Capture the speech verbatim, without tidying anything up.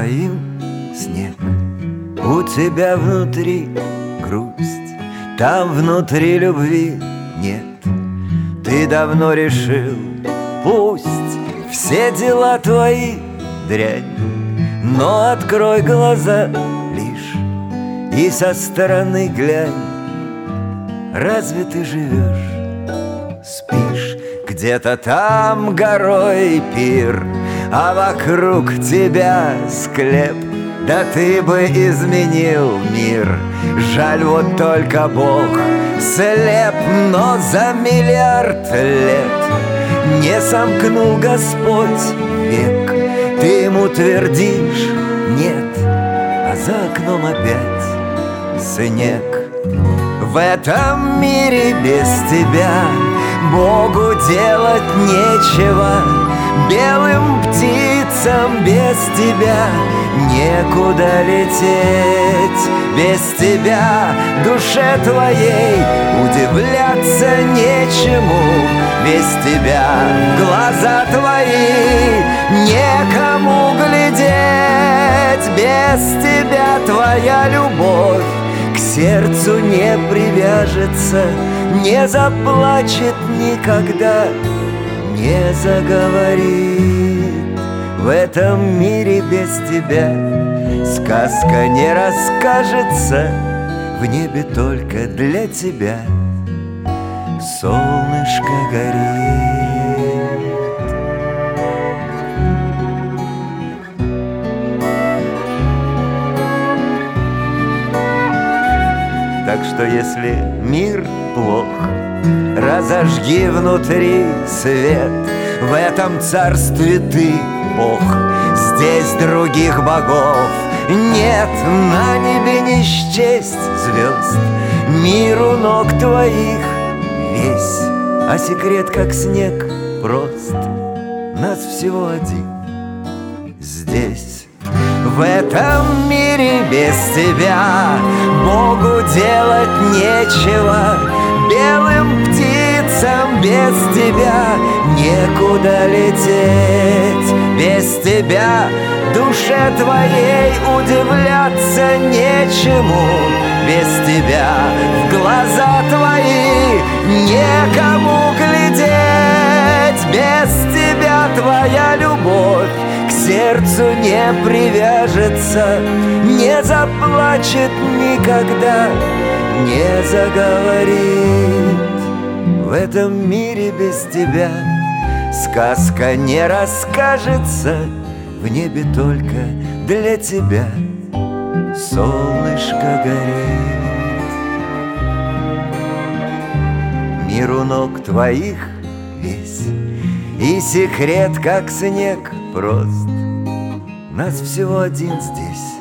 твоим снег. У тебя внутри грусть, там внутри любви нет. Ты давно решил, пусть все дела твои дрянь, но открой глаза лишь и со стороны глянь. Разве ты живешь, спишь где-то там горой пир, а вокруг тебя склеп? Да ты бы изменил мир. Жаль, вот только Бог слеп, но за миллиард лет не сомкнул Господь век. Ты ему твердишь нет, а за окном опять снег. В этом мире без тебя Богу делать нечего, белым птицам без тебя некуда лететь. Без тебя душе твоей удивляться нечему, без тебя глаза твои некому глядеть. Без тебя твоя любовь к сердцу не привяжется, не заплачет никогда, не заговорит. В этом мире без тебя сказка не расскажется, в небе только для тебя солнышко горит. Так что если мир плох, разожги внутри свет. В этом царстве ты Бог, здесь других богов нет. На небе не счесть звезд, мир у ног твоих весь, а секрет как снег прост. Нас всего один здесь. В этом мире без тебя Богу делать нечего, белым птицам без тебя некуда лететь. Без тебя душе твоей удивляться нечему, без тебя в глаза твои некому глядеть. Без тебя твоя любовь к сердцу не привяжется, не заплачет никогда, не заговорит. В этом мире без тебя сказка не расскажется, в небе только для тебя солнышко горит. Мир у ног твоих весь, и секрет как снег прост. Нас всего один здесь.